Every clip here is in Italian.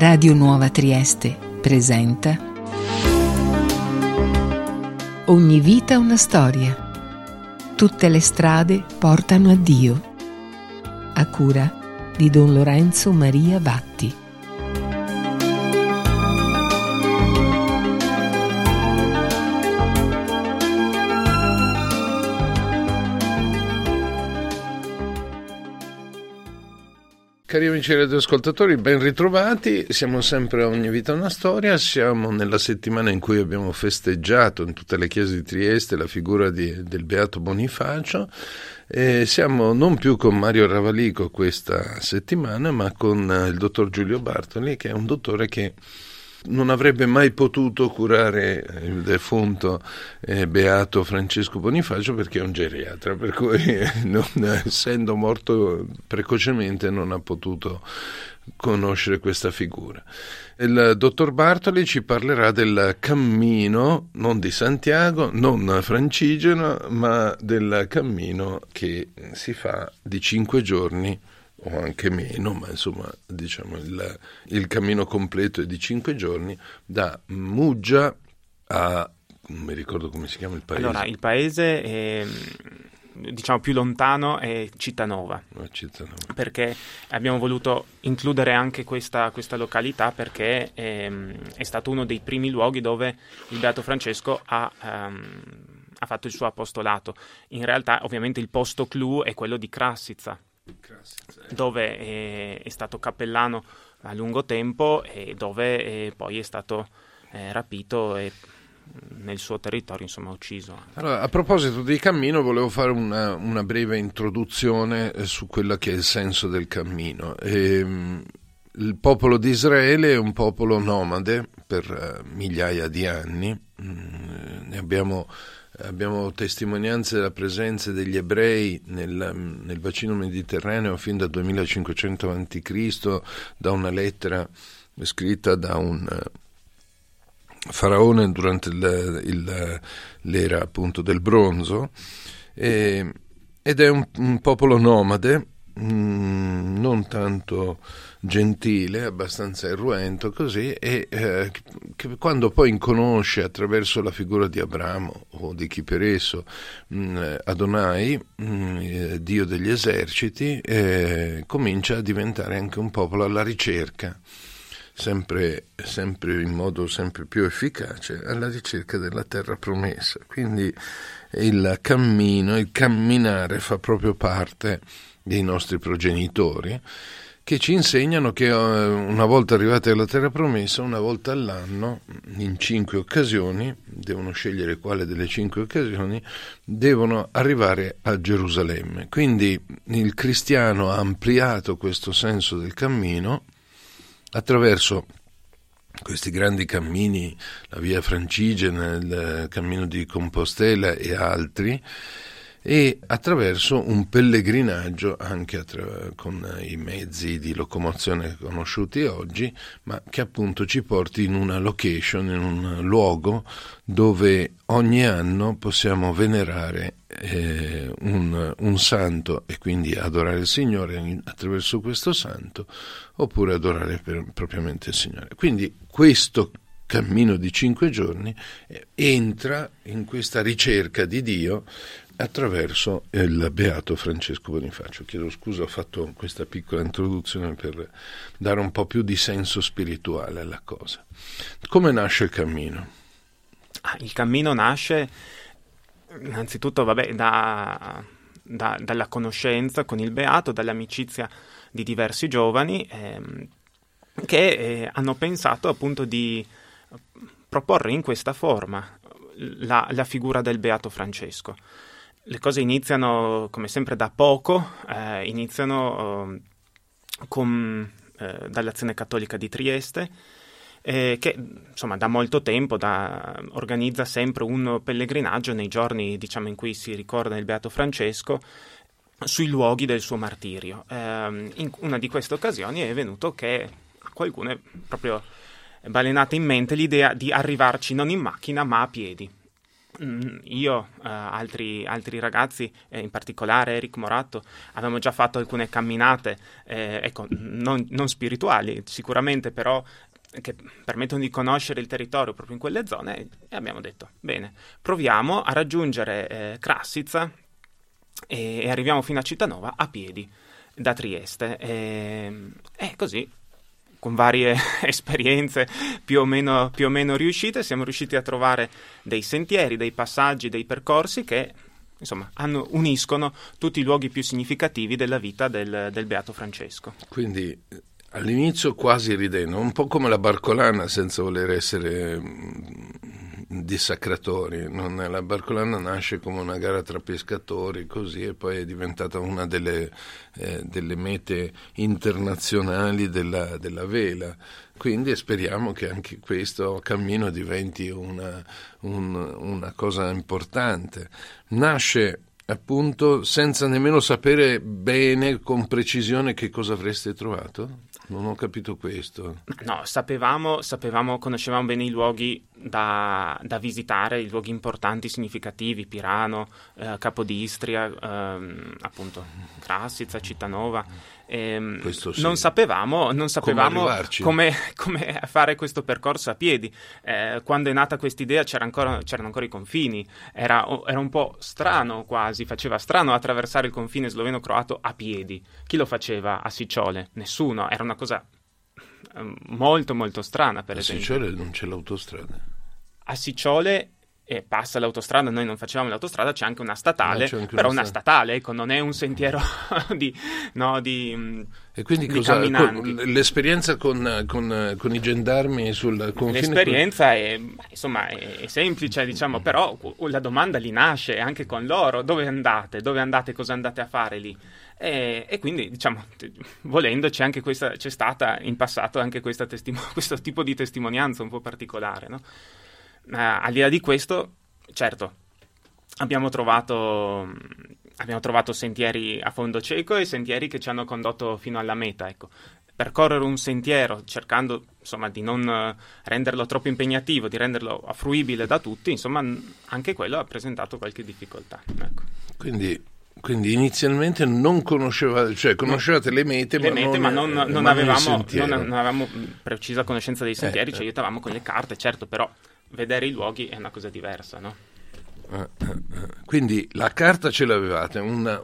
Radio Nuova Trieste presenta Ogni vita una storia. Tutte le strade portano a Dio. A cura di Don Lorenzo Maria Vatti. Cari amici radioascoltatori, ben ritrovati. Siamo sempre a Ogni vita una storia. Siamo nella settimana in cui abbiamo festeggiato in tutte le chiese di Trieste la figura del Beato Bonifacio. Siamo non più con Mario Ravalico questa settimana, ma con il dottor Giulio Bartoli, che è un dottore che non avrebbe mai potuto curare il defunto Beato Francesco Bonifacio perché è un geriatra, per cui essendo morto precocemente non ha potuto conoscere questa figura. Il dottor Bartoli ci parlerà del cammino, non di Santiago, non francigeno, ma del cammino che si fa di 5 giorni o anche meno, ma insomma diciamo il cammino completo è di 5 giorni da Muggia a, non mi ricordo come si chiama il paese. Allora, il paese è, diciamo, più lontano è Cittanova, perché abbiamo voluto includere anche questa località perché è stato uno dei primi luoghi dove il Beato Francesco ha fatto il suo apostolato. In realtà ovviamente il posto clou è quello di Krassica, dove è stato cappellano a lungo tempo e dove poi è stato rapito e nel suo territorio insomma ucciso. Allora, a proposito di cammino, volevo fare una breve introduzione su quello che è il senso del cammino. Il popolo di Israele è un popolo nomade per migliaia di anni. Ne abbiamo testimonianze della presenza degli ebrei nel bacino mediterraneo fin dal 2500 a.C. da una lettera scritta da un faraone durante l'era appunto del bronzo, ed è un popolo nomade, non tanto gentile, abbastanza irruento così, e che quando poi conosce attraverso la figura di Abramo o di chi per esso Adonai, Dio degli eserciti, comincia a diventare anche un popolo alla ricerca, sempre in modo sempre più efficace, alla ricerca della terra promessa. Quindi il camminare fa proprio parte dei nostri progenitori, che ci insegnano che una volta arrivati alla terra promessa, una volta all'anno, in 5 occasioni, devono scegliere quale delle 5 occasioni, devono arrivare a Gerusalemme. Quindi il cristiano ha ampliato questo senso del cammino attraverso questi grandi cammini, la via Francigena, il cammino di Compostela e altri, e attraverso un pellegrinaggio anche con i mezzi di locomozione conosciuti oggi, ma che appunto ci porti in una location, in un luogo dove ogni anno possiamo venerare un santo e quindi adorare il Signore attraverso questo santo, oppure adorare propriamente il Signore. Quindi questo cammino di 5 giorni entra in questa ricerca di Dio attraverso il Beato Francesco Bonifacio. Chiedo scusa, ho fatto questa piccola introduzione per dare un po' più di senso spirituale alla cosa. Come nasce il cammino? Il cammino nasce innanzitutto dalla conoscenza con il Beato, dall'amicizia di diversi giovani che hanno pensato appunto di proporre in questa forma la figura del Beato Francesco. Le cose iniziano, come sempre, da poco, iniziano dall'Azione Cattolica di Trieste, che insomma da molto tempo organizza sempre un pellegrinaggio nei giorni, diciamo, in cui si ricorda il Beato Francesco, sui luoghi del suo martirio. In una di queste occasioni è venuto che a qualcuno è proprio balenata in mente l'idea di arrivarci non in macchina ma a piedi. io, altri ragazzi, in particolare Eric Moratto, avevamo già fatto alcune camminate, ecco, non spirituali sicuramente, però che permettono di conoscere il territorio proprio in quelle zone, e abbiamo detto, bene, proviamo a raggiungere Krassitz e arriviamo fino a Cittanova a piedi da Trieste, e così, con varie esperienze più o meno riuscite, siamo riusciti a trovare dei sentieri, dei passaggi, dei percorsi che insomma uniscono tutti i luoghi più significativi della vita del Beato Francesco. Quindi all'inizio quasi ridendo, un po' come la Barcolana, senza voler essere dissacratori. La Barcolana nasce come una gara tra pescatori, così, e poi è diventata una delle mete internazionali della vela. Quindi speriamo che anche questo cammino diventi una cosa importante. Nasce appunto senza nemmeno sapere bene con precisione che cosa avreste trovato? Non ho capito questo. No, sapevamo, conoscevamo bene i luoghi da visitare, i luoghi importanti, significativi, Pirano, Capodistria, appunto Krassitz, Cittanova. Questo sì. Non sapevamo come fare questo percorso a piedi. Quando è nata quest'idea c'erano ancora i confini, era un po' strano, quasi faceva strano attraversare il confine sloveno-croato a piedi. Chi lo faceva a Sicciole? Nessuno, era una cosa molto molto strana. Per esempio a Sicciole non c'è l'autostrada. A Sicciole passa l'autostrada, noi non facevamo l'autostrada, c'è anche una statale, però una statale, ecco, non è un sentiero di e quindi di camminanti. L'esperienza con i gendarmi sul confine? L'esperienza è semplice, diciamo, però la domanda lì nasce anche con loro: dove andate, cosa andate a fare lì? E quindi, diciamo, volendo c'è stata in passato anche questo tipo di testimonianza un po' particolare, no? Al di là di questo, certo, abbiamo trovato sentieri a fondo cieco e sentieri che ci hanno condotto fino alla meta, ecco. Percorrere un sentiero cercando, insomma, di non renderlo troppo impegnativo, di renderlo fruibile da tutti, insomma, anche quello ha presentato qualche difficoltà, ecco. Quindi inizialmente non conoscevate le mete, ma non avevamo precisa conoscenza dei sentieri, ci aiutavamo con le carte, certo, però vedere i luoghi è una cosa diversa, no? Quindi la carta ce l'avevate,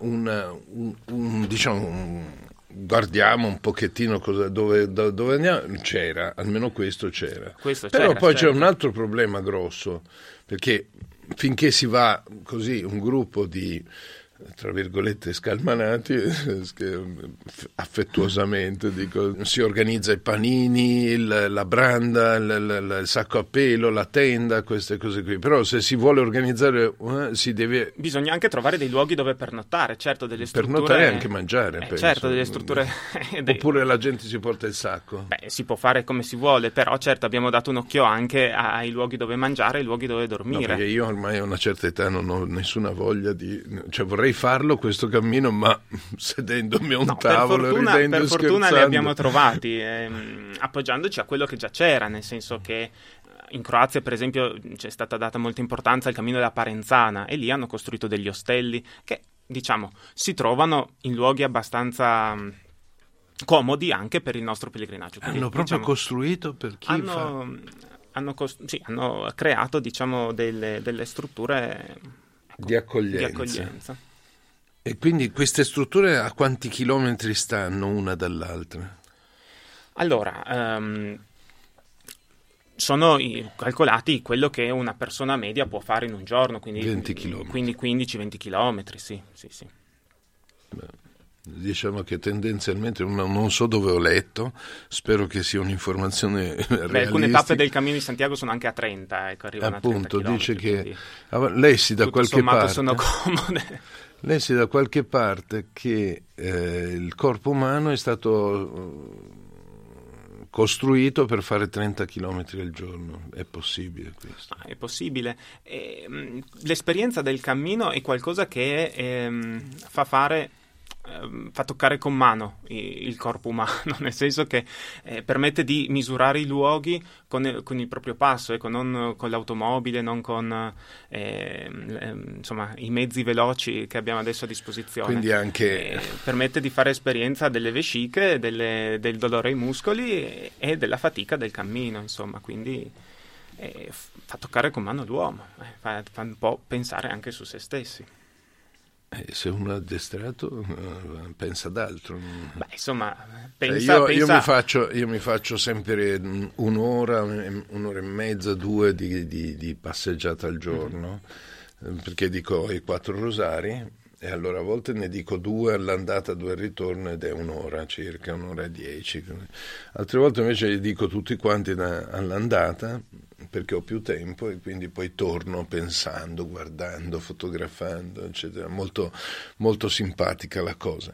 guardiamo un pochettino dove andiamo, c'era, almeno questo c'era. Però poi c'è un altro problema grosso, perché finché si va così, un gruppo di, tra virgolette, scalmanati, affettuosamente dico, si organizza i panini, la branda, il sacco a pelo, la tenda, queste cose qui. Però se si vuole organizzare bisogna anche trovare dei luoghi dove pernottare, certo, delle strutture, pernottare e anche mangiare, penso. Certo, delle strutture oppure la gente si porta il sacco. Si può fare come si vuole, però certo abbiamo dato un occhio anche ai luoghi dove mangiare, ai luoghi dove dormire. No, perché io ormai a una certa età non ho nessuna voglia vorrei farlo questo cammino, ma sedendomi a un tavolo, ridendo e scherzando. Per fortuna li abbiamo trovati, appoggiandoci a quello che già c'era, nel senso che in Croazia, per esempio, c'è stata data molta importanza al cammino della Parenzana, e lì hanno costruito degli ostelli che, diciamo, si trovano in luoghi abbastanza comodi anche per il nostro pellegrinaggio. Quindi, hanno proprio costruito per chi hanno creato, diciamo, delle strutture di accoglienza. E quindi queste strutture a quanti chilometri stanno una dall'altra? Allora, sono calcolati quello che una persona media può fare in un giorno, quindi 20 chilometri. Quindi 15-20 chilometri, sì. Beh, diciamo che tendenzialmente, non so dove ho letto, spero che sia un'informazione realistica. Alcune tappe del Cammino di Santiago sono anche a 30, arrivano appunto, a 30 dice che quindi, lessi da qualche parte sono comode. Lessi da qualche parte che il corpo umano è stato costruito per fare 30 chilometri al giorno. È possibile questo? È possibile. L'esperienza del cammino è qualcosa che fa fare fa toccare con mano il corpo umano, nel senso che permette di misurare i luoghi con il proprio passo, ecco, non con l'automobile, non con insomma, i mezzi veloci che abbiamo adesso a disposizione. Quindi anche permette di fare esperienza delle vesciche, del dolore ai muscoli e della fatica del cammino, insomma, quindi fa toccare con mano l'uomo, fa un po' pensare anche su se stessi. Se uno è addestrato pensa ad altro. Beh, insomma, io mi faccio sempre un'ora e mezza, 2 di passeggiata al giorno, perché dico i 4 rosari, e allora a volte ne dico 2 all'andata, 2 al ritorno, ed è un'ora circa, 1:10. Altre volte invece li dico tutti quanti all'andata, perché ho più tempo e quindi poi torno pensando, guardando, fotografando, eccetera. Molto, molto simpatica la cosa.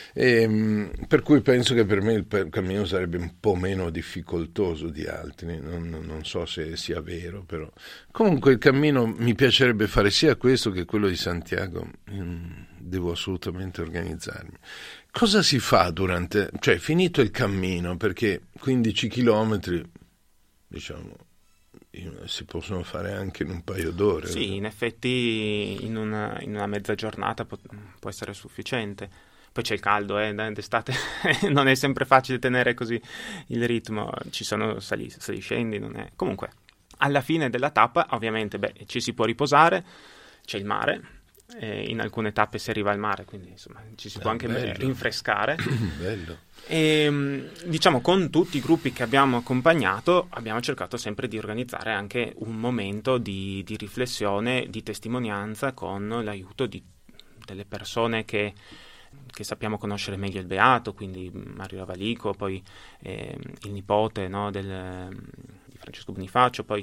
Per cui penso che per me il cammino sarebbe un po' meno difficoltoso di altri, non so se sia vero, però comunque il cammino mi piacerebbe fare sia questo che quello di Santiago. Devo assolutamente organizzarmi. Cosa si fa cioè finito il cammino, perché 15 chilometri, diciamo, si possono fare anche in un paio d'ore. Sì, in effetti in una mezza giornata può essere sufficiente. Poi c'è il caldo, d'estate non è sempre facile tenere così il ritmo, ci sono scendi, non è... Comunque, alla fine della tappa, ovviamente, ci si può riposare, c'è il mare, in alcune tappe si arriva al mare, quindi insomma ci si può anche rinfrescare. Bello. E diciamo, con tutti i gruppi che abbiamo accompagnato abbiamo cercato sempre di organizzare anche un momento di riflessione, di testimonianza, con l'aiuto delle persone che sappiamo conoscere meglio il Beato, quindi Mario Ravalico, poi il nipote, no, di Francesco Bonifacio, poi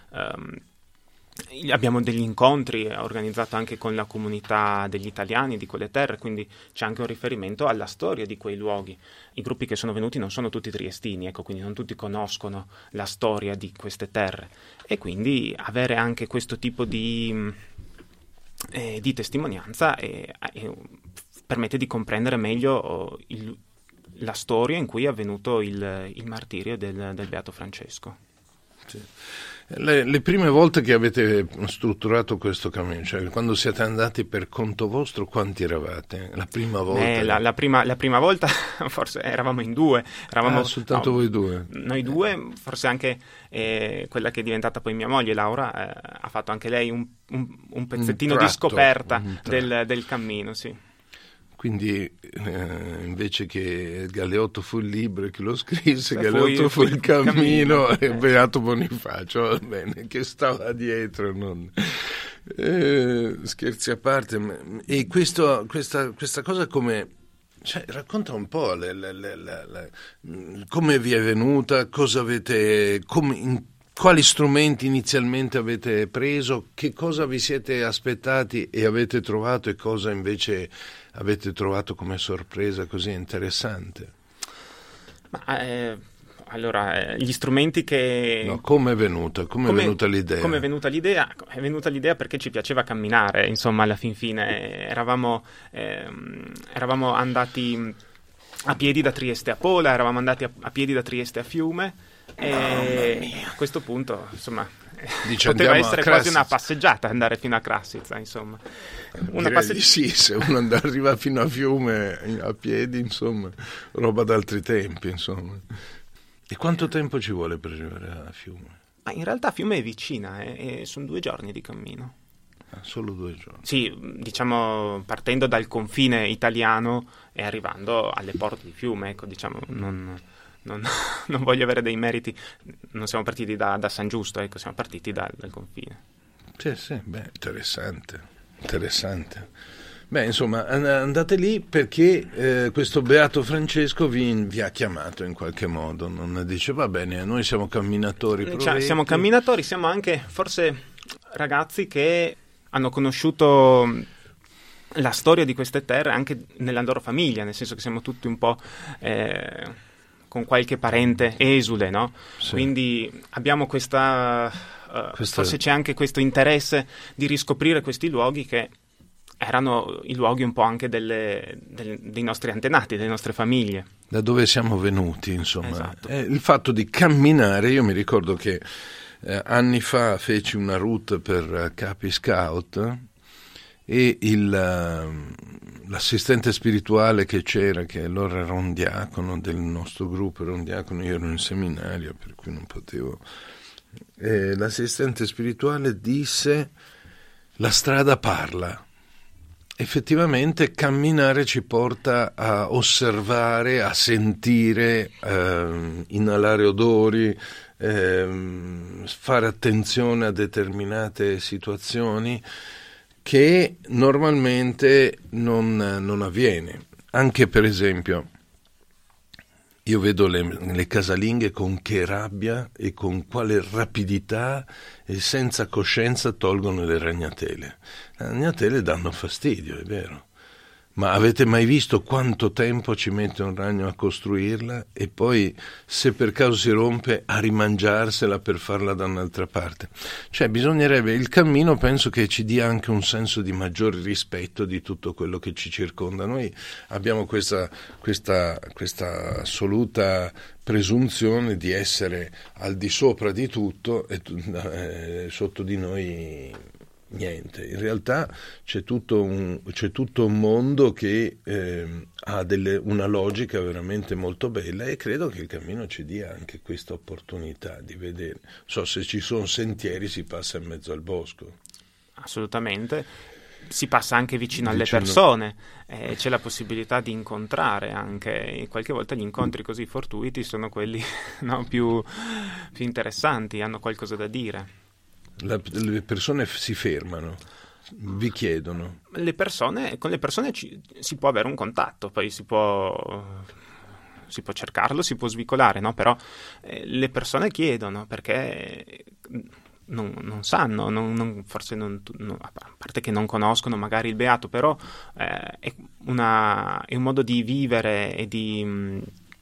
abbiamo degli incontri organizzati anche con la comunità degli italiani di quelle terre, quindi c'è anche un riferimento alla storia di quei luoghi. I gruppi che sono venuti non sono tutti triestini, ecco, quindi non tutti conoscono la storia di queste terre, e quindi avere anche questo tipo di testimonianza permette di comprendere meglio la storia in cui è avvenuto il martirio del Beato Francesco. Sì. Le prime volte che avete strutturato questo cammino, cioè quando siete andati per conto vostro, quanti eravate? La prima volta? La prima volta forse eravamo in 2. Soltanto voi 2? Noi 2, forse anche quella che è diventata poi mia moglie, Laura, ha fatto anche lei un pezzettino di scoperta del cammino, sì. Quindi invece che Galeotto fu il libro che lo scrisse, Galeotto fu il cammino e Beato Bonifacio, va bene, che stava dietro. Scherzi a parte, e questa cosa come... Cioè, racconta un po' come vi è venuta, cosa avete... Quali strumenti inizialmente avete preso, che cosa vi siete aspettati e avete trovato, e cosa invece avete trovato come sorpresa così interessante? Allora, gli strumenti che... No, come è venuta l'idea? Come è venuta l'idea? È venuta l'idea perché ci piaceva camminare, insomma, alla fin fine. Eravamo andati a piedi da Trieste a Pola, eravamo andati a piedi da Trieste a Fiume, e a questo punto, insomma, poteva essere quasi una passeggiata andare fino a Krassitza, insomma. Sì, se uno arriva fino a Fiume a piedi, insomma, roba d'altri tempi, insomma. E quanto tempo ci vuole per arrivare a Fiume? Ma in realtà Fiume è vicina, e sono 2 giorni di cammino. Solo 2 giorni? Sì, diciamo, partendo dal confine italiano e arrivando alle porte di Fiume, ecco, diciamo, non voglio avere dei meriti, non siamo partiti da San Giusto, ecco, siamo partiti dal confine. Sì, interessante. Beh, insomma, andate lì perché questo Beato Francesco vi ha chiamato in qualche modo, non dice va bene, noi siamo camminatori. Siamo camminatori, siamo anche forse ragazzi che hanno conosciuto la storia di queste terre anche nella loro famiglia, nel senso che siamo tutti un po' con qualche parente esule, no? Sì. Quindi abbiamo forse c'è anche questo interesse di riscoprire questi luoghi che erano i luoghi un po' anche dei nostri antenati, delle nostre famiglie. Da dove siamo venuti, insomma. Esatto. Il fatto di camminare, io mi ricordo che anni fa feci una route per Capi Scout e l'assistente spirituale che c'era, che allora era un diacono del nostro gruppo, era un diacono, io ero in seminario per cui non potevo, l'assistente spirituale disse: la strada parla. Effettivamente camminare ci porta a osservare, a sentire, inalare odori, fare attenzione a determinate situazioni che normalmente non avviene. Anche per esempio, io vedo le casalinghe con che rabbia e con quale rapidità e senza coscienza tolgono le ragnatele. Le ragnatele danno fastidio, è vero. Ma avete mai visto quanto tempo ci mette un ragno a costruirla e poi, se per caso si rompe, a rimangiarsela per farla da un'altra parte? Cioè, bisognerebbe, il cammino penso che ci dia anche un senso di maggiore rispetto di tutto quello che ci circonda. Noi abbiamo questa assoluta presunzione di essere al di sopra di tutto e sotto di noi niente. In realtà c'è tutto un mondo che ha una logica veramente molto bella, e credo che il cammino ci dia anche questa opportunità di vedere. So, se ci sono sentieri si passa in mezzo al bosco. Assolutamente. Si passa anche vicino alle persone, c'è la possibilità di incontrare anche, qualche volta gli incontri così fortuiti sono quelli più interessanti, hanno qualcosa da dire. Le persone si fermano, vi chiedono. Con le persone si può avere un contatto, poi si può cercarlo, si può svicolare, no? Però le persone chiedono perché non sanno, forse a parte che non conoscono magari il beato, però è un modo di vivere e di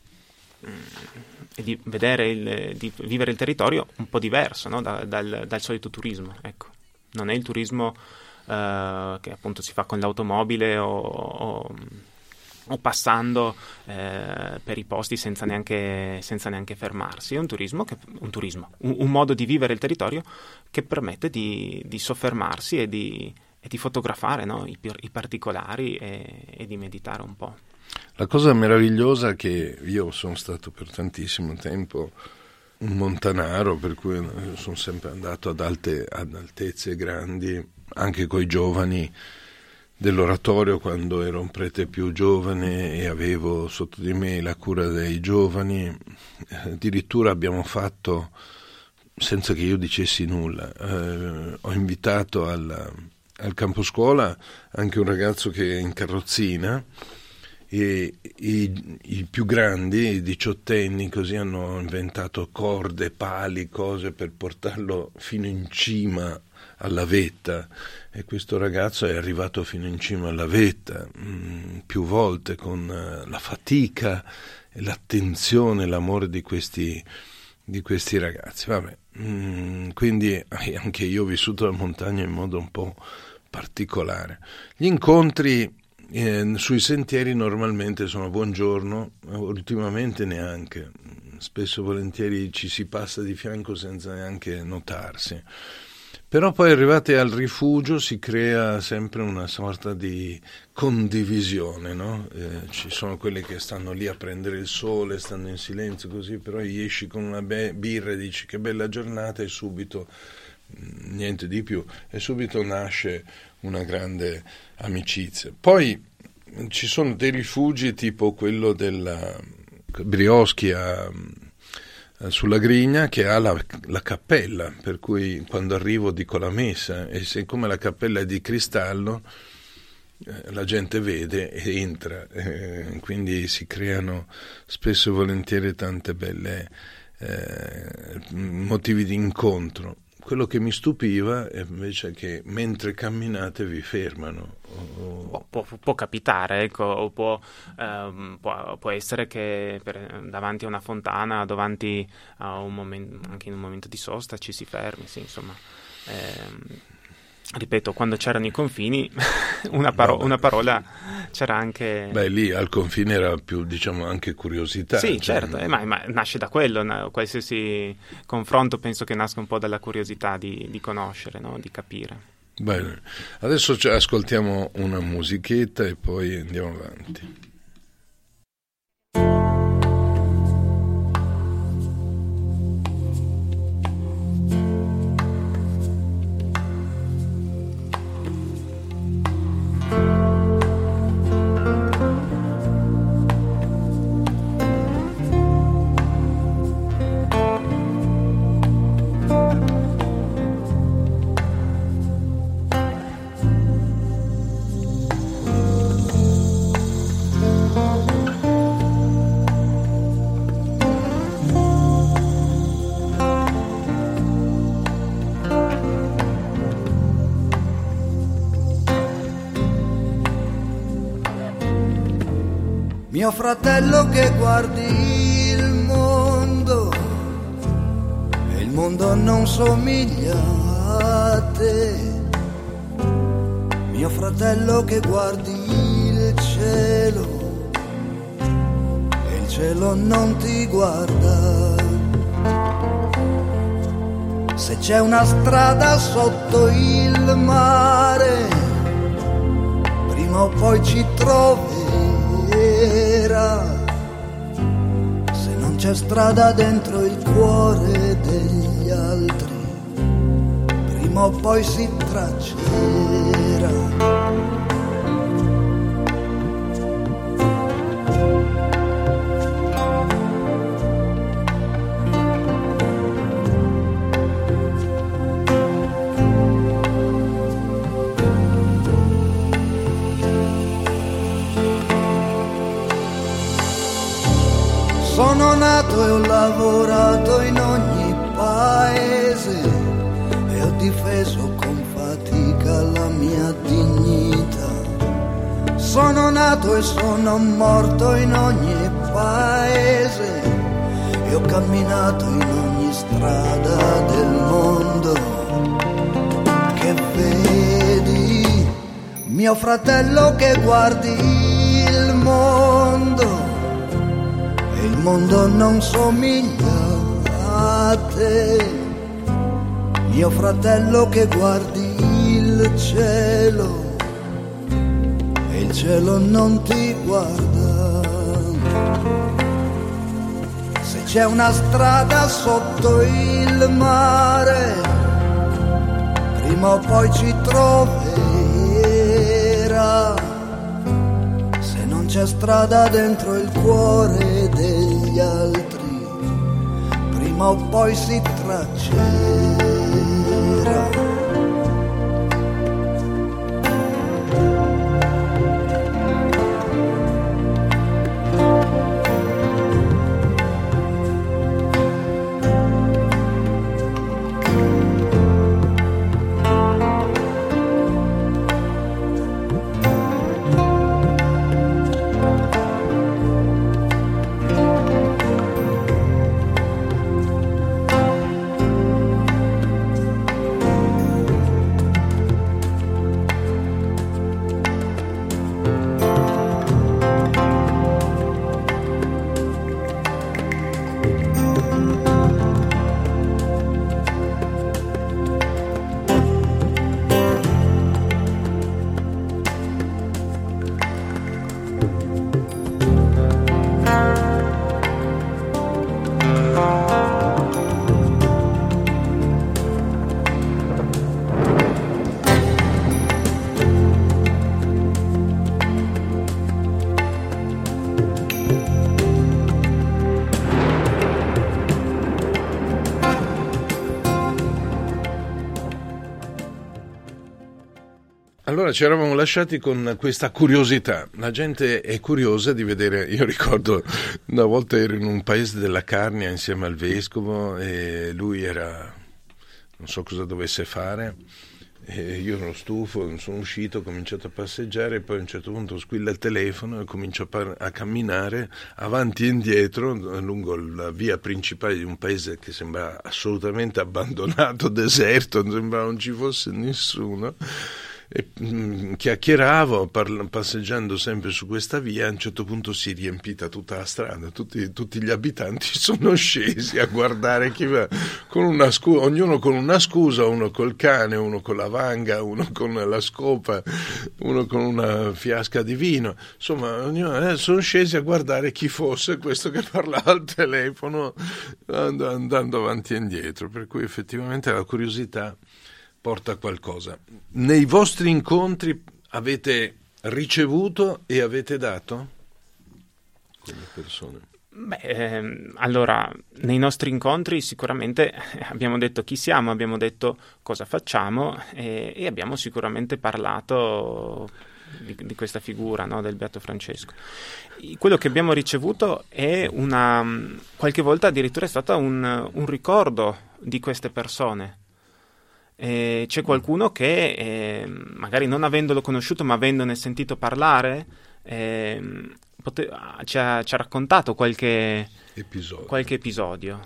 di vivere il territorio un po' diverso, no? dal solito turismo. Ecco. Non è il turismo che appunto si fa con l'automobile o passando per i posti senza neanche fermarsi. È un modo di vivere il territorio che permette di soffermarsi e di fotografare, no? i particolari e di meditare un po'. La cosa meravigliosa è che io sono stato per tantissimo tempo un montanaro, per cui sono sempre andato ad altezze grandi, anche coi giovani dell'oratorio, quando ero un prete più giovane e avevo sotto di me la cura dei giovani. Addirittura abbiamo fatto, senza che io dicessi nulla, ho invitato al campo scuola anche un ragazzo che è in carrozzina, e i più grandi, i diciottenni, così hanno inventato corde, pali, cose per portarlo fino in cima alla vetta, e questo ragazzo è arrivato fino in cima alla vetta più volte con la fatica e l'attenzione, l'amore di questi ragazzi. Vabbè, quindi anche io ho vissuto la montagna in modo un po' particolare. Gli incontri sui sentieri normalmente sono buongiorno, ultimamente neanche, spesso e volentieri ci si passa di fianco senza neanche notarsi, però poi arrivati al rifugio si crea sempre una sorta di condivisione, no? Ci sono quelli che stanno lì a prendere il sole, stanno in silenzio così, però esci con una birra e dici che bella giornata, e subito niente di più, e subito nasce una grande amicizia. Poi ci sono dei rifugi tipo quello della Brioschi sulla Grigna, che ha la cappella, per cui quando arrivo dico la messa, e siccome la cappella è di cristallo la gente vede e entra, quindi si creano spesso e volentieri tante belle motivi di incontro. Quello che mi stupiva è invece che mentre camminate vi fermano. Può capitare, ecco, può essere che davanti a una fontana, davanti a un momento, anche in un momento di sosta, ci si fermi, sì, insomma. ripeto, quando c'erano i confini una parola c'era anche... Beh, lì al confine era più, diciamo, anche curiosità. Sì, certo, ma nasce da quello, qualsiasi confronto penso che nasca un po' dalla curiosità di conoscere, no? Di capire. Bene, adesso ascoltiamo una musichetta e poi andiamo avanti. Mio fratello che guardi il mondo e il mondo non somiglia a te. Mio fratello che guardi il cielo e il cielo non ti guarda. Se c'è una strada sotto il mare, prima o poi ci trovi. Se non c'è strada dentro il cuore degli altri, prima o poi si traccerà. Sono nato e ho lavorato in ogni paese e ho difeso con fatica la mia dignità. Sono nato e sono morto in ogni paese e ho camminato in ogni strada del mondo. Che vedi, mio fratello che guardi il mondo, il mondo non somiglia a te. Mio fratello che guardi il cielo e il cielo non ti guarda. Se c'è una strada sotto il mare, prima o poi ci troverà. Se non c'è strada dentro il cuore degli altri, prima o poi si traccerà. Allora ci eravamo lasciati con questa curiosità, la gente è curiosa di vedere. Io ricordo una volta ero in un paese della Carnia insieme al vescovo e lui era, non so cosa dovesse fare, E io ero stufo, sono uscito, ho cominciato a passeggiare, e poi a un certo punto squilla il telefono e comincio a camminare avanti e indietro lungo la via principale di un paese che sembra assolutamente abbandonato, deserto, non sembra non ci fosse nessuno. E chiacchieravo passeggiando sempre su questa via. A un certo punto si è riempita tutta la strada, tutti gli abitanti sono scesi a guardare chi va con una ognuno con una scusa, uno col cane, uno con la vanga, uno con la scopa, uno con una fiasca di vino, insomma sono scesi a guardare chi fosse questo che parlava al telefono andando avanti e indietro, per cui effettivamente la curiosità porta a qualcosa. Nei vostri incontri avete ricevuto e avete dato con le persone? Allora, nei nostri incontri sicuramente abbiamo detto chi siamo, abbiamo detto cosa facciamo e abbiamo sicuramente parlato di questa figura, no, del Beato Francesco. Quello che abbiamo ricevuto è qualche volta addirittura è stato un ricordo di queste persone. C'è qualcuno che magari non avendolo conosciuto ma avendone sentito parlare ci ha raccontato qualche episodio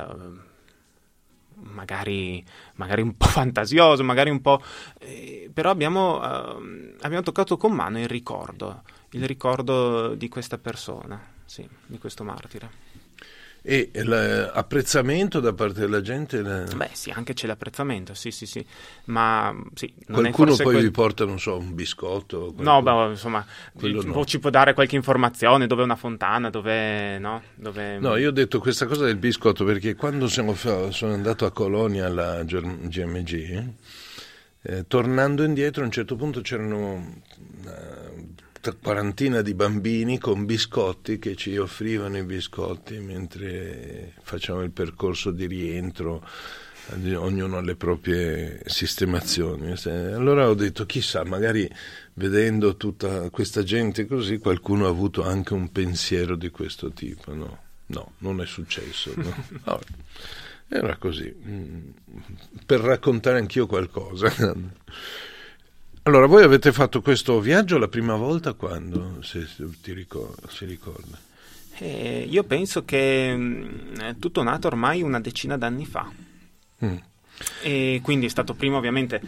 magari un po' fantasioso, magari un po' però abbiamo toccato con mano il ricordo di questa persona, sì, di questo martire. E l'apprezzamento da parte della gente? Beh sì, anche c'è l'apprezzamento, sì, ma sì. Qualcuno poi vi porta, non so, un biscotto? No, beh, insomma, ci può dare qualche informazione, dove è una fontana, No, io ho detto questa cosa del biscotto perché quando sono andato a Colonia alla GMG, tornando indietro a un certo punto c'erano quarantina di bambini con biscotti che ci offrivano i biscotti mentre facciamo il percorso di rientro, ognuno alle proprie sistemazioni. Allora ho detto, chissà, magari vedendo tutta questa gente così qualcuno ha avuto anche un pensiero di questo tipo. No, non è successo, no. Era così, per raccontare anch'io qualcosa. Allora, voi avete fatto questo viaggio la prima volta quando, se si ricorda? Io penso che è tutto nato ormai una decina d'anni fa. E quindi è stato prima ovviamente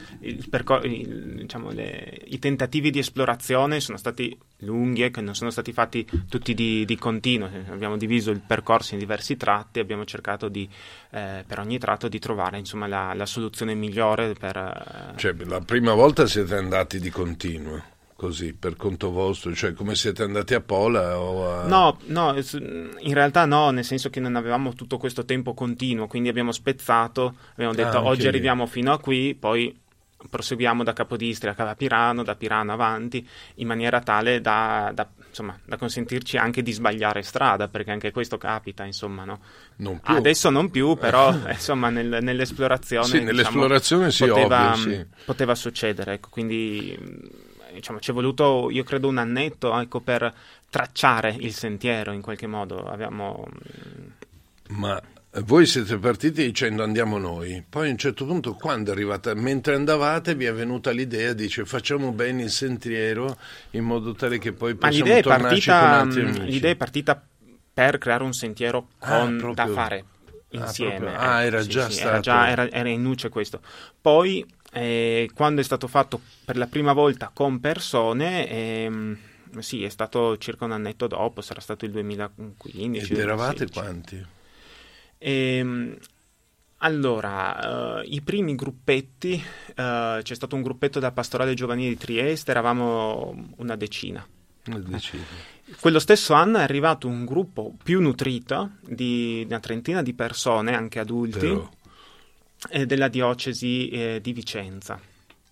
i tentativi di esplorazione sono stati lunghi, che non sono stati fatti tutti di continuo. Abbiamo diviso il percorso in diversi tratti, abbiamo cercato per ogni tratto di trovare insomma la soluzione migliore Cioè la prima volta siete andati di continuo? Così, per conto vostro, cioè come siete andati a Pola o a... No, in realtà no, nel senso che non avevamo tutto questo tempo continuo, quindi abbiamo spezzato, abbiamo detto oggi arriviamo fino a qui, poi proseguiamo da Capodistria a Pirano, da Pirano avanti, in maniera tale da consentirci anche di sbagliare strada, perché anche questo capita, insomma, no? Non più. Adesso non più, però insomma nell'esplorazione, sì, nell'esplorazione poteva succedere, ecco, quindi ci è voluto, io credo, un annetto, ecco, per tracciare il sentiero in qualche modo. Ma voi siete partiti dicendo andiamo noi, poi a un certo punto quando arrivate, mentre andavate vi è venuta l'idea, dice facciamo bene il sentiero in modo tale che poi possiamo tornarci con altri amici. L'idea è partita per creare un sentiero da fare insieme. Era già stato. Era in luce questo. Poi quando è stato fatto per la prima volta con persone, sì, è stato circa un annetto dopo, sarà stato il 2015. Ed eravate quanti? Allora, i primi gruppetti, c'è stato un gruppetto della Pastorale Giovanile di Trieste, eravamo una decina. Quello stesso anno è arrivato un gruppo più nutrito di una trentina di persone, anche adulti, della diocesi di Vicenza.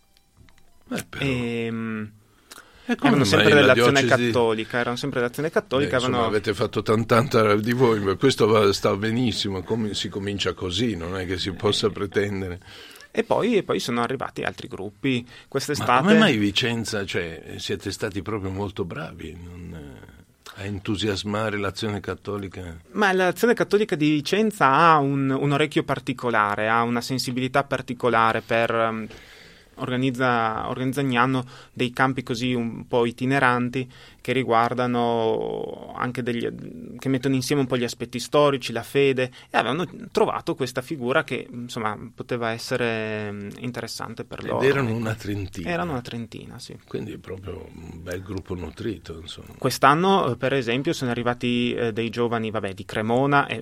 Erano sempre dell'azione cattolica. Avete fatto tanta di voi, ma questo sta benissimo. Come si comincia così, non è che si possa pretendere. E poi sono arrivati altri gruppi quest'estate. Ma come mai Vicenza? Cioè, siete stati proprio molto bravi a entusiasmare l'azione cattolica? Ma l'azione cattolica di Vicenza ha un orecchio particolare, ha una sensibilità particolare per organizza ogni anno dei campi così un po' itineranti che riguardano anche che mettono insieme un po' gli aspetti storici, la fede, e avevano trovato questa figura che insomma poteva essere interessante per loro. Ed erano una trentina. Erano una trentina, sì. Quindi proprio un bel gruppo nutrito, insomma. Quest'anno, per esempio, sono arrivati dei giovani, di Cremona e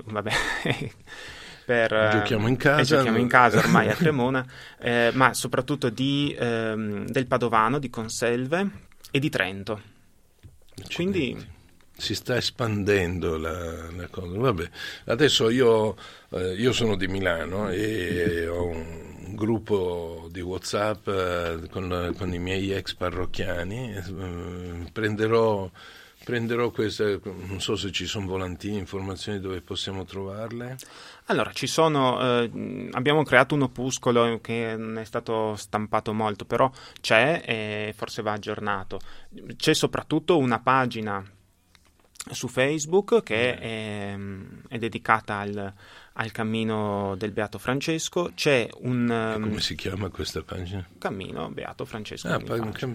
giochiamo in casa ormai a Cremona, ma soprattutto del Padovano, di Conselve e di Trento. Quindi si sta espandendo la cosa. Vabbè, adesso io sono di Milano e ho un gruppo di WhatsApp con i miei ex parrocchiani. Prenderò queste, non so se ci sono volantini, informazioni dove possiamo trovarle. Allora, abbiamo creato un opuscolo che non è stato stampato molto, però c'è e forse va aggiornato. C'è soprattutto una pagina su Facebook che è dedicata al cammino del Beato Francesco. C'è come si chiama questa pagina? Cammino Beato Francesco. Ma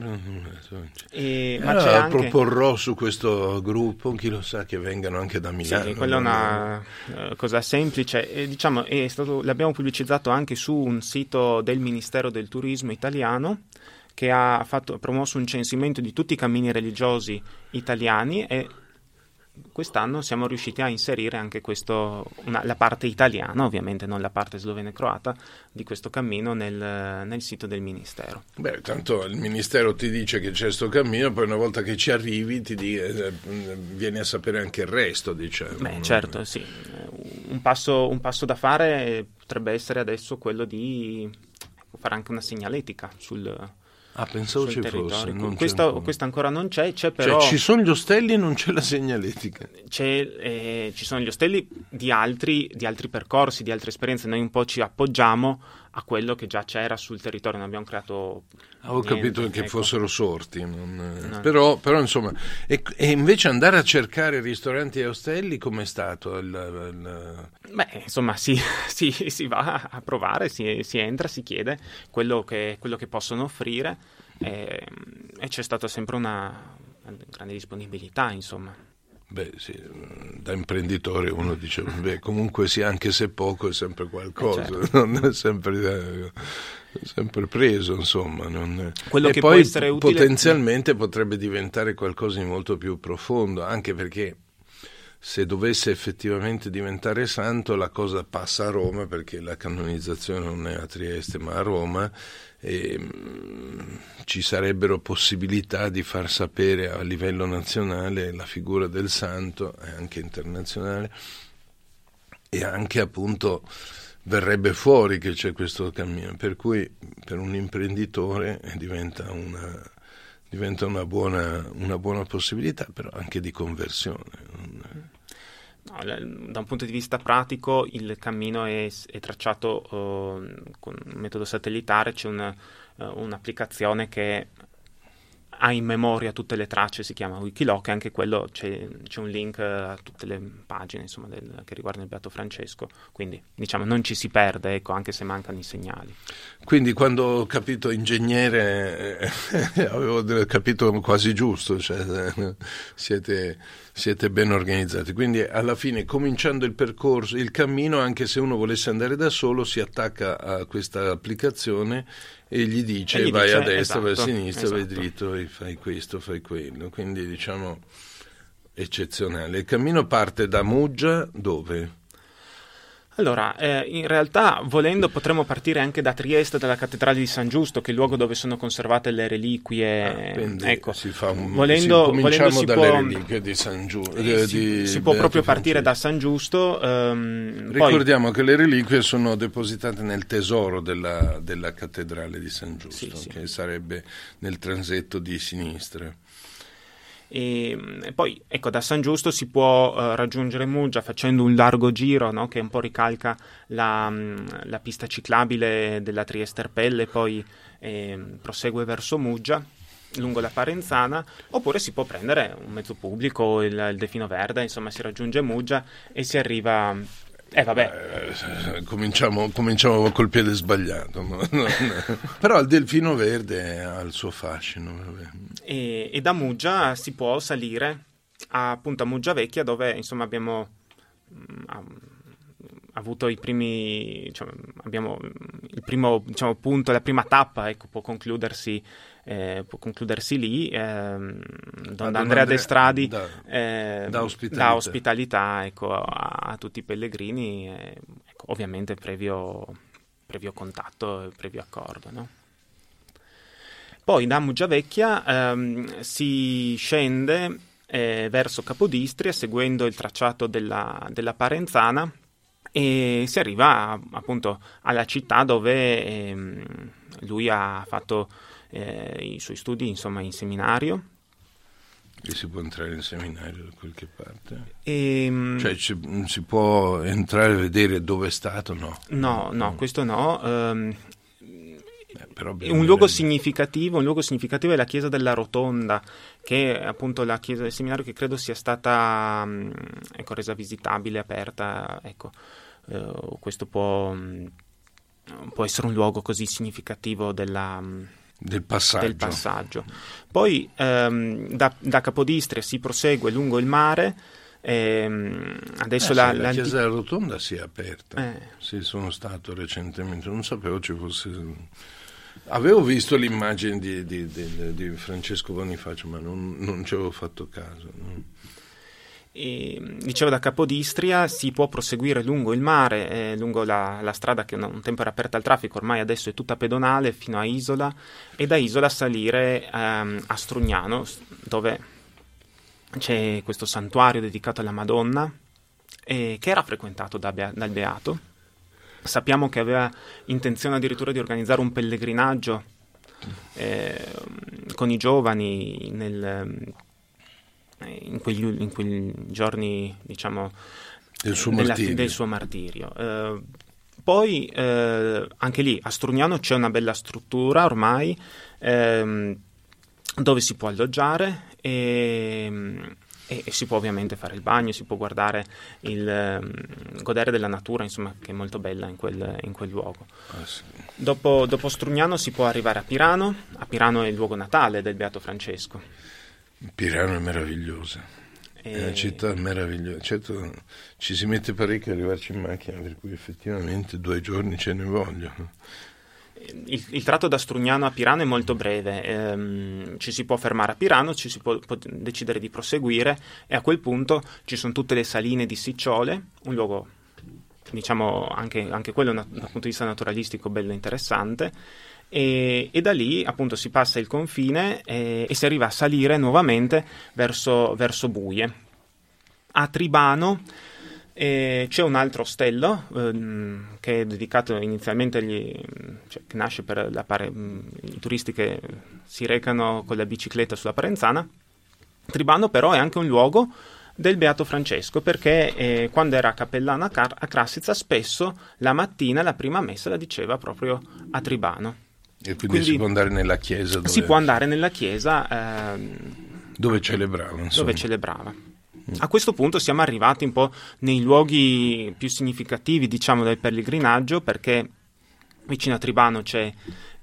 c'è anche... proporrò su questo gruppo, chi lo sa, che vengano anche da Milano. Sì, quella è una cosa semplice. L'abbiamo pubblicizzato anche su un sito del Ministero del Turismo italiano, che ha promosso un censimento di tutti i cammini religiosi italiani, e quest'anno siamo riusciti a inserire anche la parte italiana, ovviamente non la parte slovena e croata, di questo cammino nel sito del Ministero. Beh, tanto il Ministero ti dice che c'è sto cammino, poi una volta che ci arrivi vieni a sapere anche il resto, diciamo. Beh, certo, sì. Un passo da fare potrebbe essere adesso quello di fare anche una segnaletica sul pensavo ci fosse. Questa ancora non c'è però... Cioè, ci sono gli ostelli e non c'è la segnaletica. Ci sono gli ostelli di altri percorsi, di altre esperienze. Noi un po' ci appoggiamo a quello che già c'era sul territorio, non abbiamo creato Ho capito che fossero sorti, no. Però insomma, e invece andare a cercare ristoranti e ostelli, com'è stato? Beh, insomma, si va a provare, si entra, si chiede quello che possono offrire, e c'è stata sempre una grande disponibilità, insomma. Beh, sì, da imprenditore uno dice, comunque sì, anche se poco è sempre qualcosa, certo. Non è sempre preso, insomma. Quello e che poi può essere utile... potenzialmente potrebbe diventare qualcosa di molto più profondo, anche perché se dovesse effettivamente diventare santo la cosa passa a Roma, perché la canonizzazione non è a Trieste ma a Roma, e ci sarebbero possibilità di far sapere a livello nazionale la figura del santo e anche internazionale, e anche appunto verrebbe fuori che c'è questo cammino, per cui per un imprenditore diventa una buona possibilità, però anche di conversione. No, da un punto di vista pratico il cammino è tracciato con un metodo satellitare. C'è un'applicazione che ha in memoria tutte le tracce, si chiama Wikiloc, e anche quello c'è un link a tutte le pagine, insomma, che riguardano il Beato Francesco, quindi diciamo non ci si perde, ecco, anche se mancano i segnali. Quindi quando ho capito ingegnere avevo capito quasi giusto, cioè siete ben organizzati, quindi alla fine, cominciando il percorso, il cammino, anche se uno volesse andare da solo, si attacca a questa applicazione e gli dice vai a destra, vai a sinistra, vai dritto, e fai questo, fai quello, quindi diciamo eccezionale. Il cammino parte da Muggia, dove? Allora, in realtà, volendo, potremmo partire anche da Trieste, dalla cattedrale di San Giusto, che è il luogo dove sono conservate le reliquie. Ecco, cominciamo dalle reliquie di San Giusto. Si può proprio partire da San Giusto. Ricordiamo che le reliquie sono depositate nel tesoro della cattedrale di San Giusto, che sarebbe nel transetto di sinistra. E poi, ecco, da San Giusto si può raggiungere Muggia facendo un largo giro, no? Che un po' ricalca la pista ciclabile della Trieste-Erpelle, poi prosegue verso Muggia lungo la Parenzana, oppure si può prendere un mezzo pubblico, il Delfino Verde, insomma si raggiunge Muggia e si arriva Cominciamo col piede sbagliato, no? Però il Delfino Verde ha il suo fascino. E da Muggia si può salire appunto a Muggia Vecchia, dove insomma abbiamo avuto abbiamo il primo punto, la prima tappa, ecco, può concludersi lì, Don Andrea d'Estradi dà ospitalità, ecco, a tutti i pellegrini, ecco, ovviamente previo contatto, previo accordo, no? Poi da Muggia Vecchia si scende verso Capodistria seguendo il tracciato della Parenzana, e si arriva appunto alla città dove lui ha fatto i suoi studi, insomma, in seminario. E si può entrare in seminario da qualche parte? Cioè si può entrare a vedere dove è stato? No, questo no. Però un luogo significativo è la chiesa della Rotonda, che è appunto la chiesa del seminario, che credo sia stata resa visitabile, aperta, ecco. Questo può essere un luogo così significativo del passaggio. Poi da Capodistria si prosegue lungo il mare. Adesso la chiesa della Rotonda si è aperta. Sì, sono stato recentemente, non sapevo ci fosse. Avevo visto l'immagine di Francesco Bonifacio, ma non ci avevo fatto caso, no? Dicevo, da Capodistria si può proseguire lungo il mare, lungo la strada che un tempo era aperta al traffico, ormai adesso è tutta pedonale, fino a Isola, e da Isola salire a Strugnano, dove c'è questo santuario dedicato alla Madonna, che era frequentato dal Beato. Sappiamo che aveva intenzione addirittura di organizzare un pellegrinaggio con i giovani in quegli giorni, diciamo, del suo martirio. Poi anche lì a Strugnano c'è una bella struttura ormai dove si può alloggiare e si può ovviamente fare il bagno, si può guardare, godere della natura, insomma, che è molto bella in quel luogo. Sì. Dopo Strugnano si può arrivare a Pirano. A Pirano è il luogo natale del Beato Francesco. Pirano è meravigliosa, è una città meravigliosa. Certo, ci si mette parecchio ad arrivarci in macchina, per cui effettivamente 2 giorni ce ne vogliono. Il tratto da Strugnano a Pirano è molto breve, ci si può fermare a Pirano, ci si può decidere di proseguire, e a quel punto ci sono tutte le saline di Sicciole, un luogo, diciamo, anche quello dal punto di vista naturalistico bello interessante, e da lì appunto si passa il confine e si arriva a salire nuovamente verso Buie. A Tribano c'è un altro ostello che è dedicato inizialmente che nasce per i turisti che si recano con la bicicletta sulla Parenzana. Tribano però è anche un luogo del Beato Francesco, perché quando era cappellano a Crassica spesso la mattina la prima messa la diceva proprio a Tribano. E quindi si può andare nella chiesa? Si può andare nella chiesa dove celebrava, insomma. Dove celebrava. A questo punto siamo arrivati un po' nei luoghi più significativi, diciamo, del pellegrinaggio, perché vicino a Tribano c'è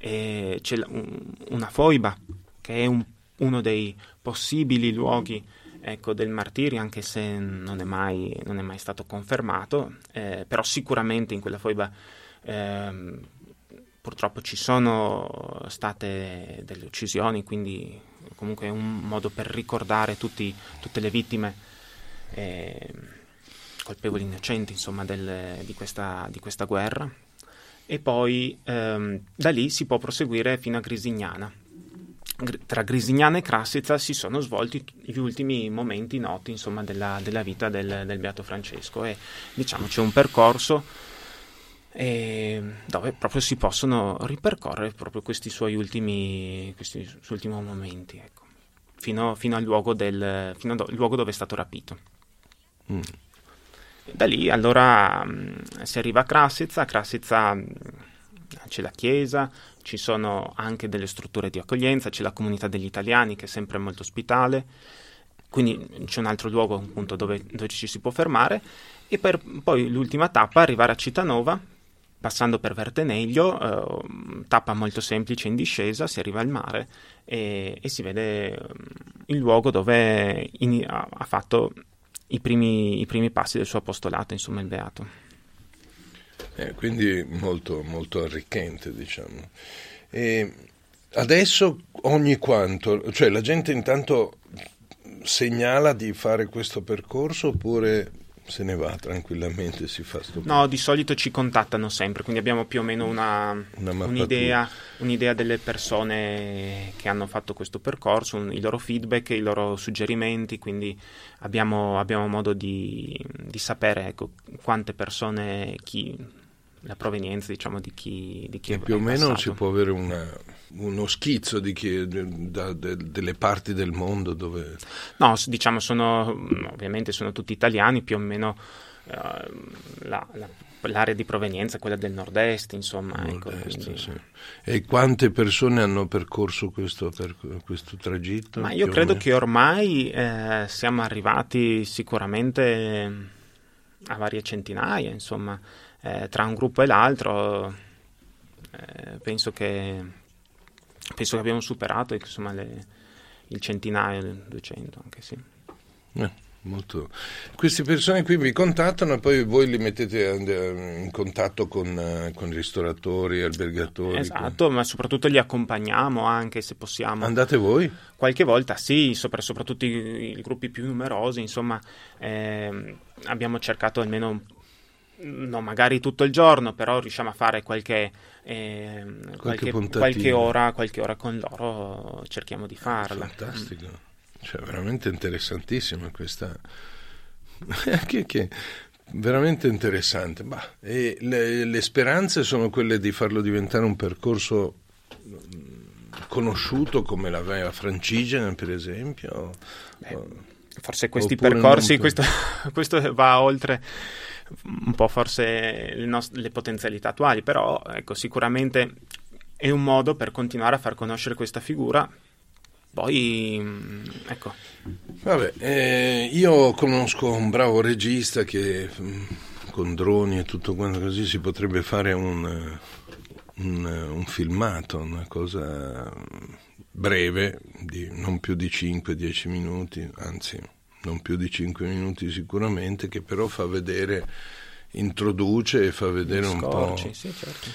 una foiba, che è uno dei possibili luoghi, ecco, del martirio, anche se non è mai stato confermato, però sicuramente in quella foiba purtroppo ci sono state delle uccisioni, quindi comunque è un modo per ricordare tutte le vittime, colpevoli innocenti, insomma, di questa guerra. E poi da lì si può proseguire fino a Grisignana. Tra Grisignana e Crassica si sono svolti gli ultimi momenti noti, insomma, della vita del Beato Francesco, e diciamo c'è un percorso dove proprio si possono ripercorrere proprio questi suoi ultimi momenti, ecco, fino al luogo dove è stato rapito. Da lì allora si arriva a Crassica. C'è la chiesa, ci sono anche delle strutture di accoglienza, c'è la comunità degli italiani che è sempre molto ospitale, quindi c'è un altro luogo appunto dove ci si può fermare, e per poi l'ultima tappa arrivare a Cittànova, passando per Verteneglio, tappa molto semplice in discesa, si arriva al mare e si vede il luogo dove ha fatto i primi passi del suo apostolato, insomma, il Beato. Quindi molto, molto arricchente, diciamo. E adesso ogni quanto, cioè la gente intanto segnala di fare questo percorso oppure se ne va tranquillamente, si fa sto... No, di solito ci contattano sempre, quindi abbiamo più o meno un'idea delle persone che hanno fatto questo percorso, i loro feedback, i loro suggerimenti, quindi abbiamo modo di sapere, ecco, quante persone, la provenienza, diciamo, di chi e più o meno si può avere uno schizzo di chi delle parti del mondo dove... No, diciamo ovviamente sono tutti italiani, più o meno l'area di provenienza è quella del nord-est, insomma. Nord-est, sì. E quante persone hanno percorso questo tragitto? Ma io credo che ormai siamo arrivati sicuramente a varie centinaia, insomma. Tra un gruppo e l'altro penso che abbiamo superato, insomma, il centinaio, 200 anche, sì. Molto. Queste persone qui vi contattano e poi voi li mettete in contatto con ristoratori, albergatori? Esatto, ma soprattutto li accompagniamo anche, se possiamo. Andate voi? Qualche volta sì, soprattutto i gruppi più numerosi, insomma, abbiamo cercato almeno, no, magari tutto il giorno, però riusciamo a fare qualche ora con loro, cerchiamo di farla. Fantastico, cioè veramente interessantissima questa, che veramente interessante. E le speranze sono quelle di farlo diventare un percorso conosciuto come la Via Francigena, per esempio. Forse questi percorsi, questo va oltre un po' forse le potenzialità attuali, però ecco, sicuramente è un modo per continuare a far conoscere questa figura. Poi ecco, vabbè, io conosco un bravo regista che con droni e tutto quanto così si potrebbe fare un filmato, una cosa breve, di non più di 5-10 minuti, anzi non più di 5 minuti sicuramente, che però fa vedere, introduce e fa vedere un po', sì, certo.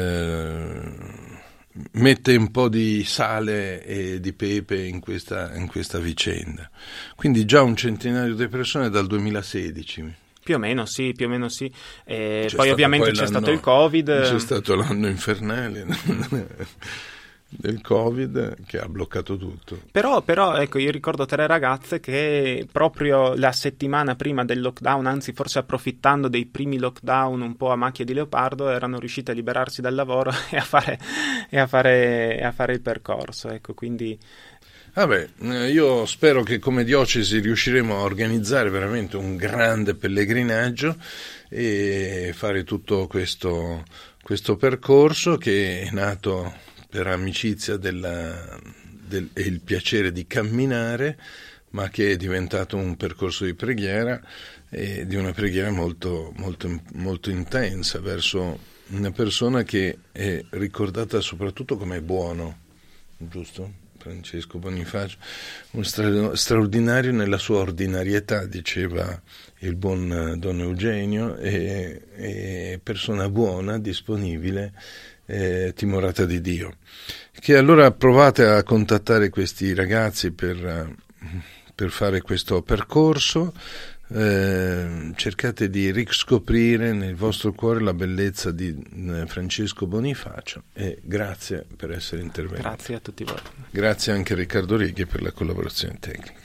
Mette un po' di sale e di pepe in questa vicenda. Quindi già un centinaio di persone dal 2016. Più o meno sì. Poi ovviamente c'è stato il Covid. C'è stato l'anno infernale del Covid che ha bloccato tutto. Però ecco, io ricordo 3 ragazze che proprio la settimana prima del lockdown, anzi forse approfittando dei primi lockdown un po' a macchia di leopardo, erano riuscite a liberarsi dal lavoro e a fare il percorso, ecco, quindi... Vabbè, io spero che come diocesi riusciremo a organizzare veramente un grande pellegrinaggio e fare tutto questo percorso che è nato per amicizia e il piacere di camminare, ma che è diventato un percorso di preghiera, e di una preghiera molto, molto, molto intensa verso una persona che è ricordata soprattutto come buono, giusto? Francesco Bonifacio, un straordinario nella sua ordinarietà, diceva il buon Don Eugenio, e persona buona, disponibile, timorata di Dio. Che allora provate a contattare questi ragazzi per fare questo percorso, cercate di riscoprire nel vostro cuore la bellezza di Francesco Bonifacio, e grazie per essere intervenuti. Grazie a tutti voi. Grazie anche a Riccardo Righi per la collaborazione tecnica.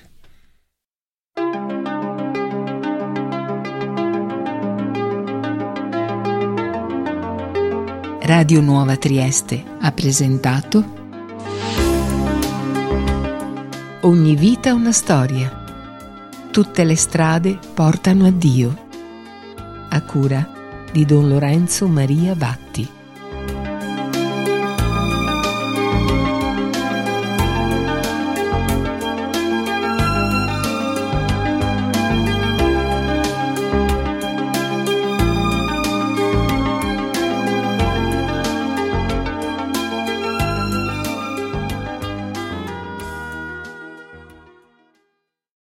Radio Nuova Trieste ha presentato Ogni vita una storia. Tutte le strade portano a Dio. A cura di Don Lorenzo Maria Vatti.